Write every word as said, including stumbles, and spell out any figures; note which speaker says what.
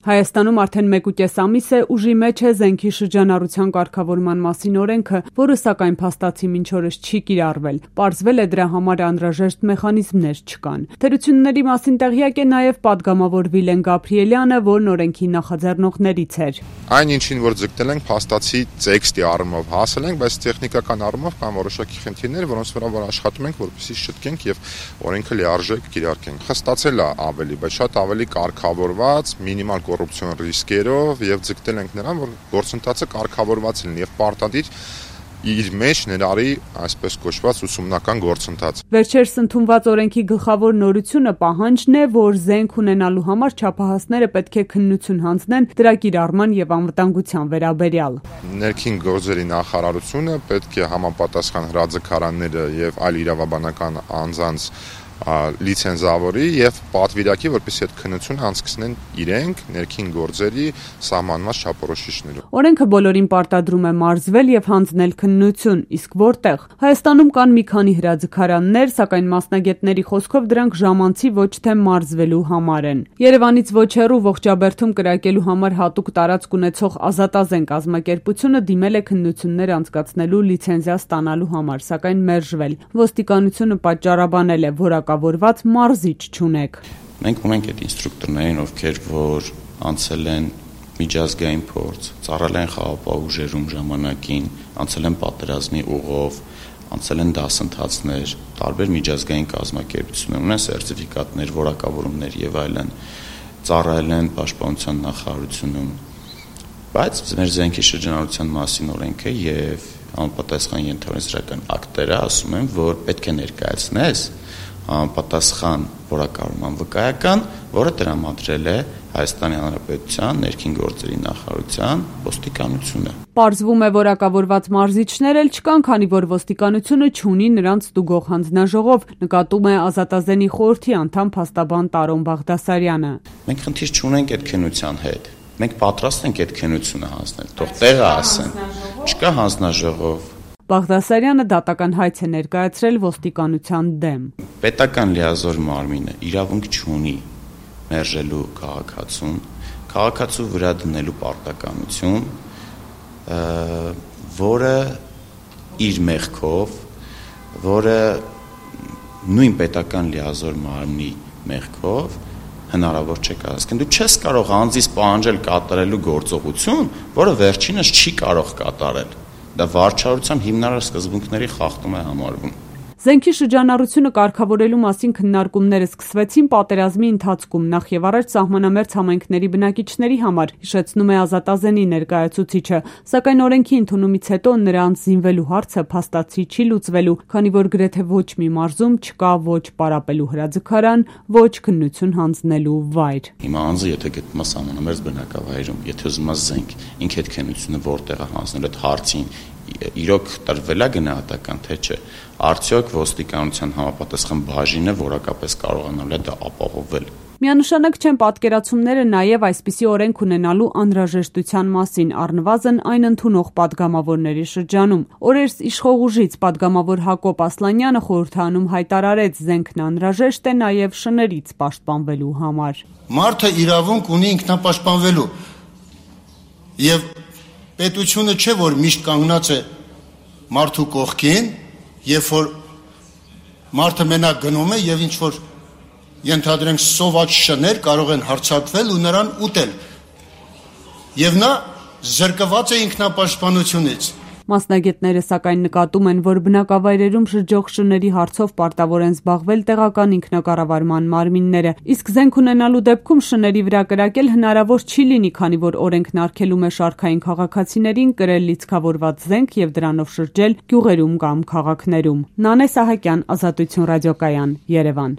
Speaker 1: Հայաստանում արդեն մեկուկես ամիս է ուժի մեջ է զենքի շրջանառության կարգավորման մասին օրենքը, որը սակայն փաստացի մինչ օրս չի կիրառվել։ Պարզվել է դրա համար անհրաժեշտ մեխանիզմներ չկան։ Թերությունների մասին տեղյակ է նաև պատգամավոր Վիլեն Գաբրիելյանը, որն օրենքի նախաձեռնողներից էր։
Speaker 2: Այն ինչին որ ձգտել ենք փաստացի տեքստի առումով հասել ենք, բայց տեխնիկական առումով կան որոշակի խնդիրներ, որոնց վրա որ աշխատում ենք, որպեսզի շտկենք եւ օրենքը լիարժեք կիրարկենք։ Խստացել է ավելի, բայց շատ ավելի կարգավորված, մինիմալ կոռուպցիոն ռիսկերով եւ ձգտել ենք նրան, որ գործընթացը կարգավորված լինի եւ պարտադիր իր մեջ ներառի այսպես կոչված ուսումնական գործընթաց։
Speaker 1: Վերջերս ընդունված օրենքի գլխավոր նորությունը պահանջն է, որ զենք ունենալու համար չափահասները պետք է քննություն հանձնեն դրա կիրառման եւ անվտանգության վերաբերյալ։
Speaker 2: Ներքին գործերի նախարարությունը պետք է համապատասխան հրաձգարանները եւ այլ իրավաբանական անձանց լիցենզավորի եւ պատվիրակի, որպեսզի այդ քննությունը անցկացնեն իրենք ներքին գործերի սահմանված չափորոշիչներով։
Speaker 1: Օրենքը բոլորին պարտադրում է մարզվել եւ հանձնել քննություն, իսկ որտեղ։ Հայաստանում կան մի քանի հրաձգարաններ, սակայն մասնագետների խոսքով դրանք ժամանցի ոչ թե մարզվելու համար են։ Երևանից ոչ հեռու Ողջաբերդում կրակելու համար հատուկ տարածք ունեցող Ազատազեն կազմակերպությունը դիմել է քննություններ անցկացնելու լիցենզիա ստանալու համար, սակայն մերժվել։ Ոստիկանությունը պատճառաբանել է, որ որված մարզիչ չունեք։
Speaker 3: Մենք ունենք այդ ինստրուկտորներին, ովքեր որ անցել են միջազգային փորձ, ծառայել են խաղաղապահ ուժերում ժամանակին, անցել են պատերազմի ուղով, անցել են դասընթացներ, տարբեր միջազգային կազմակերպություններ, ունեն սերտիֆիկատներ, որակավորումներ եւ այլն, ծառայել են պաշտպանության նախարարությունում։ Բայց մեր զենքի շրջանառության մասին օրենքը եւ անպատասխան ենթադրական ակտերը ասում են, որ պետք է ներկայացնես պատասխան որակավորման վկայական, որը տրամադրել է Հայաստանի Հանրապետության ներքին գործերի նախարարության ոստիկանությունը։
Speaker 1: Պարզվում է, որակավորված մարզիչներ էլ չկան, քանի որ ոստիկանությունը չունի նրանց ստուգող հանձնաժողով, նկատում է Ազատազենի խորհրդի անդամ փաստաբան Տարոն Բաղդասարյանը։
Speaker 3: Մենք խնդիր չունենք այդ քննության հետ։ Մենք պատրաստ ենք այդ քննությունը հանձնել, թող տեղը ասեն։ Չկա հանձնաժողով։
Speaker 1: Բաղդասարյանը դատական հայց է ներկայացրել ոստիկանության դեմ։
Speaker 3: Պետական լիազոր մարմինը իրավունք չունի մերժելու քաղաքացուն, քաղաքացու վրա դնելու պարտականություն, որը իր մեղքով, որը նույն պետական լիազոր մարմնի մեղքով հնարավոր չէ կազմել։ Դու չես կարող անձից պահանջել կատարելու գործողություն, որը վերջինս չի կարող կատարել։ Դա վարչարության հիմնարար սկզբունքների խախտում է համարվում։
Speaker 1: Զենքի շրջանառությունը կարգավորելու մասին քննարկումները սկսվեցին պատերազմի ընթացքում, նախ եւ առաջ սահմանամերձ համայնքների բնակիչների համար, հիշեցնում է Ազատազենի ներկայացուցիչը, սակայն օրենքի ընդունումից հետո նրանց զինվելու հարցը փաստացի չի լուծվելու, քանի որ գրեթե ոչ մի մարզում չկա ոչ պարապելու հրաձգարան, ոչ քննություն հանձնելու վայր։
Speaker 3: Հիմա անձը եթե գտնվում է սահմանամերձ բնակավայրում, եթե ուզում է զենք, ինքը այդ քննությունը որտեղ է հանձնել այդ հարցին, իրոք տրվել է գնահատական թե չէ, արդյոք ոստիկանության համապատասխան բաժինը որակապես կարողանալ է դա ապահովել։
Speaker 1: Միանշանակ չեն պատկերացումները նաև այսպիսի օրենք ունենալու անհրաժեշտության մասին, առնվազն այն ընդունող պատգամավորների շրջանում։ Օրերս իշխող ուժից պատգամավոր Հակոբ Ասլանյանը խորհրդանում հայտարարեց, զենքն անհրաժեշտ է նաև շներից պաշտպանվելու համար։
Speaker 4: Մարդը իրավունք ունի ինքնապաշտպանվելու եւ պետությունը չէ որ միշտ կանգնած է մարդու կողքին, երբ որ մարդը մենակ գնում է եւ ինչ որ ենթադրենք սոված շներ կարող են հարձակվել ու նրան ուտել։ Եվ նա զրկված է ինքնապաշտպանությունից։
Speaker 1: Մասնագետները սակայն նկատում են, որ բնակավայրերում շրջող շների հարցով պարտավոր են զբաղվել տեղական ինքնակառավարման մարմինները, իսկ զենք ունենալու դեպքում շների վրա կրակել հնարավոր չի լինի, քանի որ օրենքն արգելում է շարքային քաղաքացիներին կրել լիցքավորված զենք եւ դրանով շրջել գյուղերում կամ քաղաքներում։ Նանե Սահակյան, Ազատություն ռադիոկայան, Երևան։